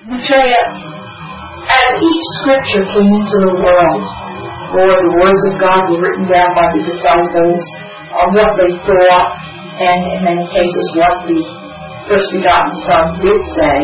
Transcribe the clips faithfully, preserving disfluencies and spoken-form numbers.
Maitreya, as each scripture came into the world, or the words of God were written down by the disciples, of what they thought, and in many cases what the first begotten Son did say,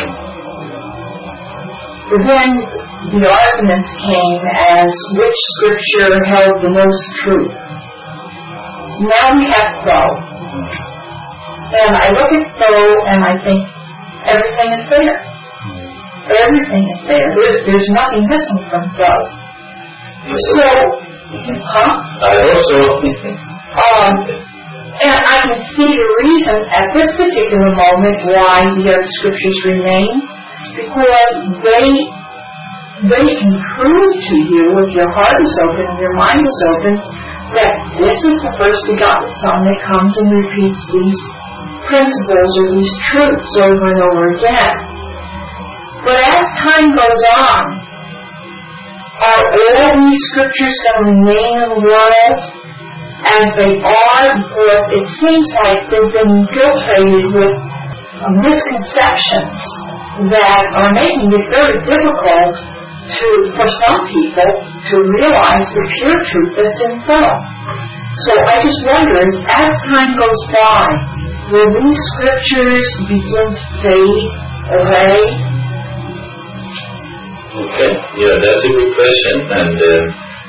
then the arguments came as which scripture held the most truth. Now we have Though. And I look at Though and I think everything is there. Everything is there. there there's nothing missing from Though. So, huh? I hope so. um, and I can see the reason at this particular moment why the other scriptures remain, because they they can prove to you, if your heart is open and your mind is open, that this is the first begotten Son that comes and repeats these principles or these truths over and over again. But as time goes on, are all these scriptures going to remain in the world as they are? Because it seems like they've been infiltrated with misconceptions that are making it very difficult to, for some people, to realize the pure truth that's in Though. So I just wonder, as, as time goes by, will these scriptures begin to fade away? Okay, yeah, that's a good question, and uh,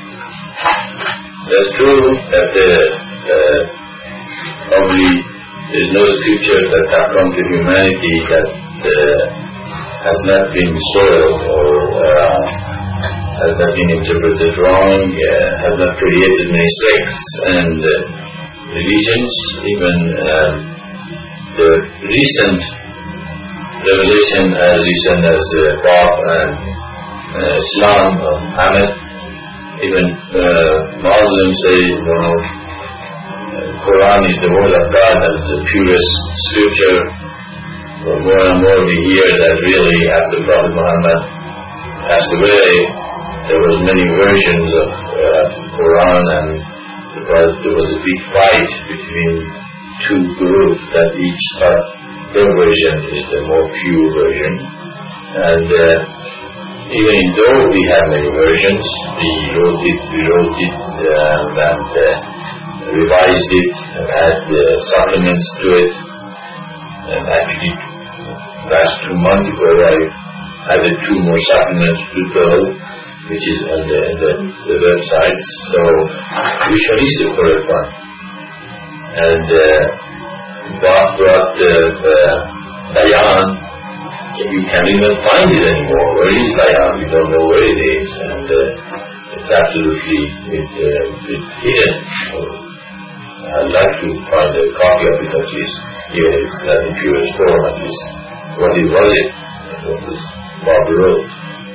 that's true that uh, uh, probably there's no scripture that have come to humanity that uh, has not been soiled or uh, has not been interpreted wrong, uh, has not created many sects and uh, religions. Even um, the recent revelation, as you said, as uh, Bob and uh, Islam, or Muhammad, even uh, Muslims say, you know, uh, Quran is the word of God, as the purest scripture. But more and more we hear that really after Prophet Muhammad passed away, there was many versions of uh, Quran, and because there was a big fight between two groups that each thought their version is the more pure version. And uh, even in though we have many versions, we wrote it, we wrote it um, and uh, revised it and had uh, supplements to it. And actually, last two months ago, I added two more supplements to Though, which is on the, the, the website. So, which one is the correct one? And uh, Bob brought the uh, Bayan. You can't even find it anymore. Where is Bayan? We don't know where it is, and uh, it's absolutely it, uh, it hidden. So, I'd like to find a copy of it at least. Yeah, it's not in purest form at least. What it was it? What was Bob wrote?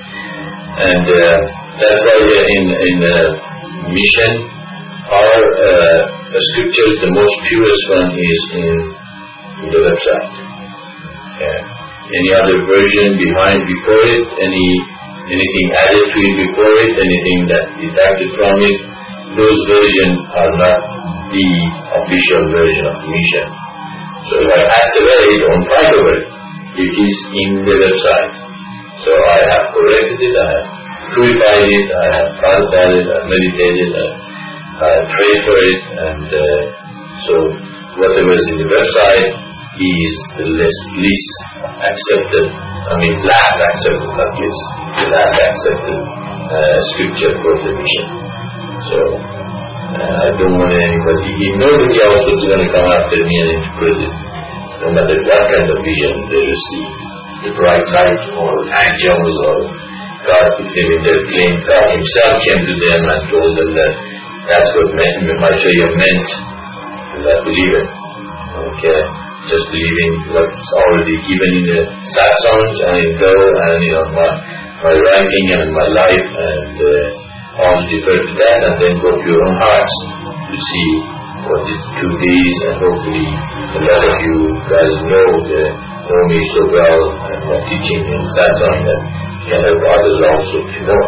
And uh, that's why in in uh, mission, our uh, the scriptures, the most purest one is in, in the website. Okay. Any other version behind before it, any anything added to it before it, anything that deducted from it, those versions are not the official version of the mission. So if I ask away, don't fight over it. It is in the website. So I have corrected it, I have purified it, I have thought about it, I have meditated, I have prayed for it, and uh, so whatever is in the website is the least, least accepted, I mean last accepted, not least, the last accepted uh, scripture for the mission. So uh, I don't want anybody, nobody else is going to come after me and interpret it, no matter what kind of vision they receive. The bright light or angels or God put them in their claim. God himself came to them and told them that that's what Maitreya meant, that believe it. Okay, just believing what's already given in the satsangs and in Though and you know my my writing and my life, and uh, all defer to that, and then go to your own hearts to see what is truth is, and hopefully a lot of you guys know the know me so well and my teaching in satsang that can help others also to know.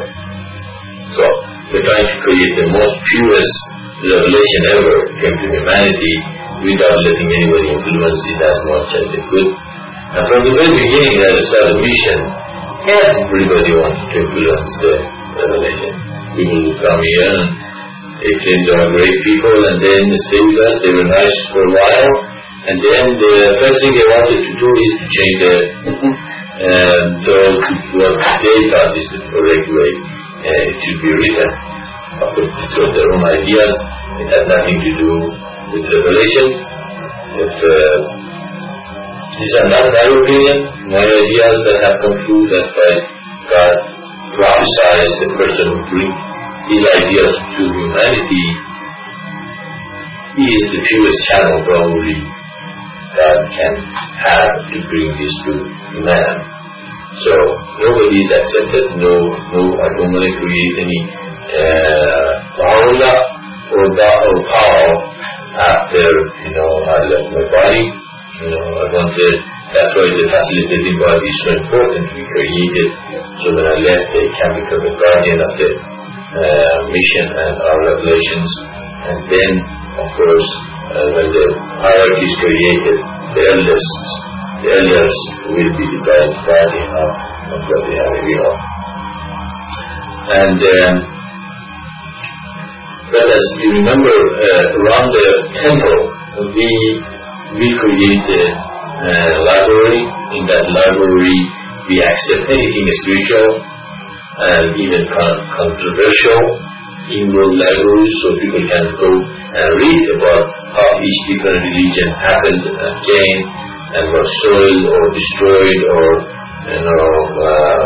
So we're trying to create the most purest revelation ever came to humanity without letting anybody influence it as much as they could. And from the very beginning, at the start of the mission, everybody wanted to influence the revelation. People would come here and they claimed they were great people, and then they stayed with us. They were nice for a while, and then the first thing they wanted to do is to change the and so what they thought is the correct way uh, it should be written. It's got their own ideas. It had nothing to do with revelation. If uh, these are not my opinion, my ideas that have come true, that's why God prophesies the person who brings his ideas to humanity. He is the purest channel probably God can have to bring this to man. So nobody is accepted. No, no, I don't want to create any power uh, or, or power after, you know, I left my body. You know, I wanted, that's why the facilitating body is so important to be created. So when I left, they can become a guardian of the uh, mission and our revelations. And then, of course, uh, when the hierarchy is created, the elders, the elders will be the guardian of, of what they have revealed. And um, but as you remember, uh, around the temple, we we created a library. In that library, we accept anything spiritual and even con- controversial in those libraries, so people can go and read about how each different religion happened and came and was soiled or destroyed, or you know uh,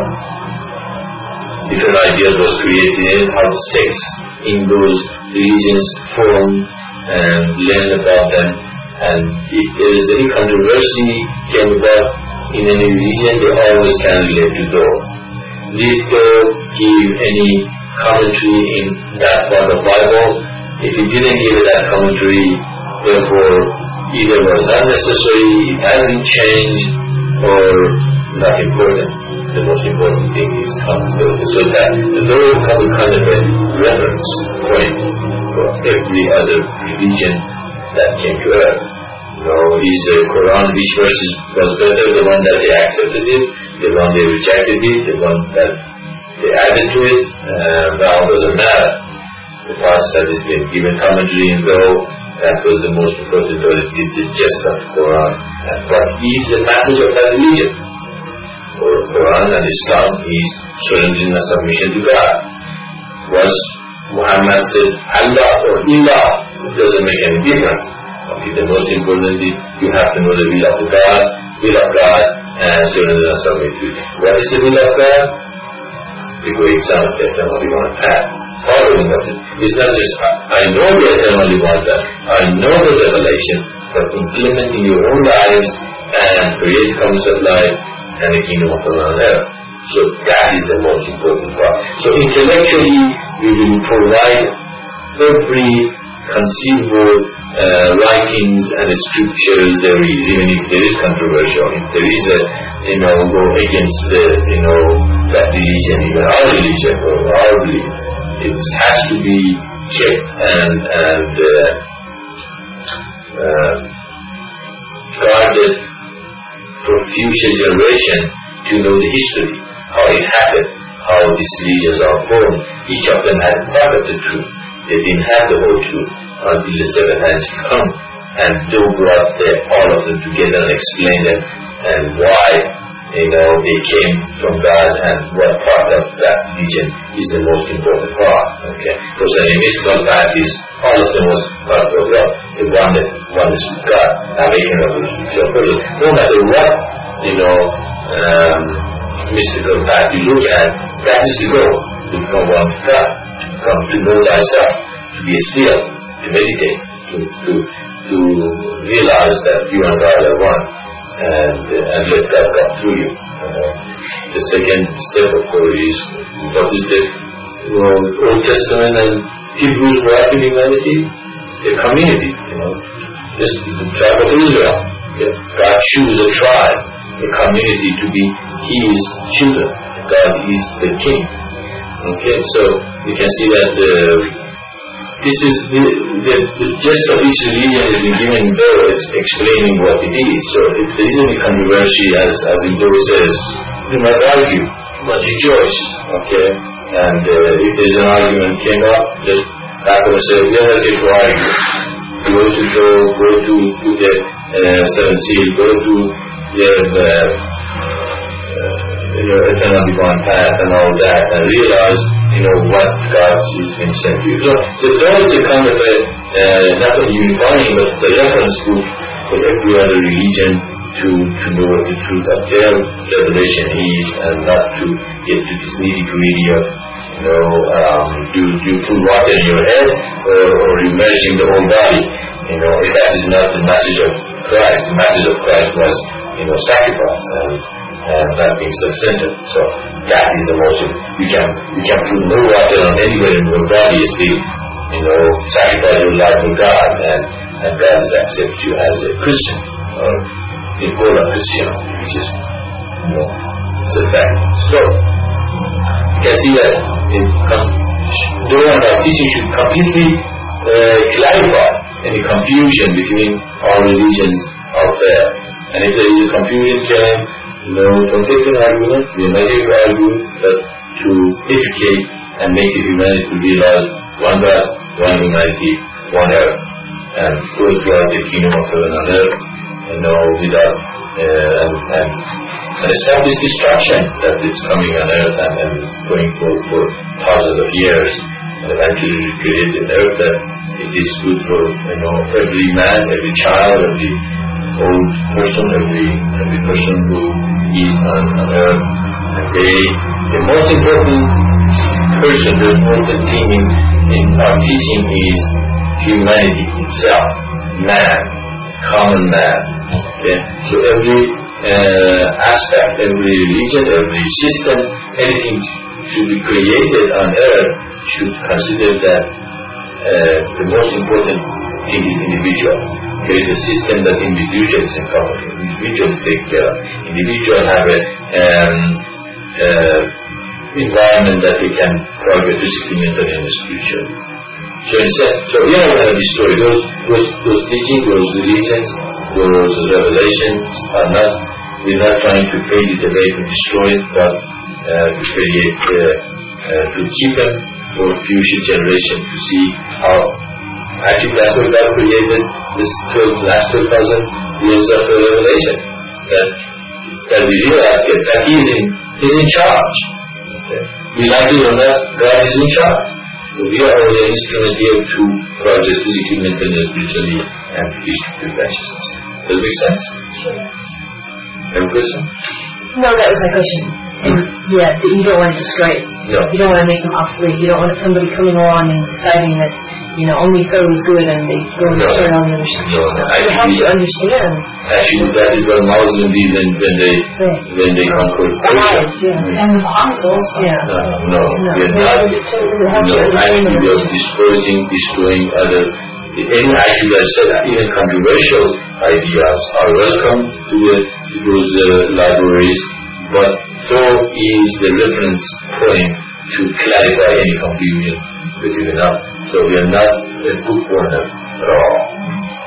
different ideas was created, how the sects in those religions formed, and learn about them. And if there is any controversy came about in any religion, they always can relate to those. Did God give any commentary in that part of the Bible? If He didn't give that commentary, therefore either was not necessary, it has been changed, or not important. The most important thing is commentary, so that the Lord become a kind of a reference point for every other religion that came to earth. You know, is the Quran, which verse was better, the one that they accepted it, the one they rejected it, the one that they added to it, uh, now doesn't matter. The past that has been given commentary, and though that was the most important, though it is the gist of the Quran, and what is the message of that religion? For Quran and Islam is surrendering and submission to God. Was Muhammad said Allah or Ilah, it doesn't make any difference. Okay, the most important is you have to know the will of God, will of God, and surrender and submit to it. What is the will of God? We go examine the eternally one path. Following of it. It's not just, I know the eternally one path, I know the revelation, but implementing your own lives and create commons of life and the kingdom of Allah on earth. So that is the most important part. So intellectually, we will provide every conceivable uh, writings and scriptures there is, even if there is controversial, if there is a, you know, go against the, you know, that religion, even our religion or our belief, it has to be kept and, and uh, uh, guarded for future generation to know the history, how it happened, how these religions are formed. Each of them had part of the truth. They didn't have the whole truth until the seven hands come and they brought the, all of them together and explained them and why, you know, they came from God and what part of that religion is the most important part. Okay, because an mystical path is all of them was part of God. The one that one is God. Awaken revolution. No matter what, you know, um, mystical path you look at, that is the goal. To become one with God. Come to know thyself, to be still, to meditate, to to, to realize that you and God are one, and uh, and let God come through you. Uh, the second step, of course, is what is the well, Old Testament and Hebrews brought to humanity? A community, you know, just the tribe of Israel. Yeah. God chose a tribe, a community to be His children. God is the King. Okay, so you can see that uh, this is the, the, the gist of each religion is been given there. It's explaining what it is. So if there is any controversy, as as Indo says, you might argue, but rejoice. Okay, and uh, if there's an argument came up, just back and say, we are not here to argue. Go to go, go to, to the uh, seven seal, go to the uh, uh, you know, eternal divine path and all that, and realize, you know, what God is being sent to you. So, so there is a kind of a, uh, not only unifying, but the reference book for every other religion to, to know what the truth of their revelation is, and not to get to this nitty-gritty of, you know, um, do, do you put water in your head, or, or immersing the whole body. You know, if that is not the message of Christ, the message of Christ was, you know, sacrifice, and and that being self-centered. So that is the most, you can you can put no water on anywhere in your body, still, you know, sacrifice your life to God, and, and God is accept you as a Christian, or a born Christian, which is, you know, it's a fact. So you can see that in the one our teaching should completely uh, clarify any confusion between our religions out there. And if there is a confusion, can you know, don't take an argument, we are not here to argue, but to educate and make the humanity realize one God, one humanity, one earth, and go throughout the kingdom of heaven on earth, you know, without, uh, and, and, and establish destruction that is coming on earth, and, and it's going for, for thousands of years, and eventually recreate an earth that it is good for, you know, every man, every child, every old person, every every person who is on, on earth. And they, the most important person, the important thing in, in our teaching is humanity itself, man, common man. Okay? So every uh, aspect, every religion, every system, anything should be created on earth should consider that uh, the most important thing is individual. Create a system that individuals encounter, individuals take care of. Individuals have a um, uh, environment that they can progress physically, mentally, and spiritually. So instead, so we have a story. Those, those, those teachings, those religions, those revelations are not. We're not trying to fade it away and destroy it, but uh, to create, uh, uh, to keep them for future generations to see how. Actually, that's what God created this twelve, last twelve thousand years of revelation. That that we realize that, that He is in He's in charge. Okay. We like it or not, God is in charge. So we are only an instrument here to progress physically, mentally, and spiritually, and to reach true righteousness. Does it make sense? Sure. Have a question? No, that was my question. And yeah, you don't want to destroy it. No. You don't want to make them obsolete. You don't want somebody coming along and deciding that, you know, only Pharaoh is good and they go and no. destroy all the other stuff. No, so it helps you understand. Actually, that is what Muslims did when, when they right. when they conquered Persia. Yeah. And the bombs also. Yeah. No, no, no. we are not. No, actually, we are destroying, destroying other. Any actually, I said, even controversial ideas are welcome to, the, to those uh, libraries, but so is the reference point to clarify any confusion between us. So we are not a book corner at all.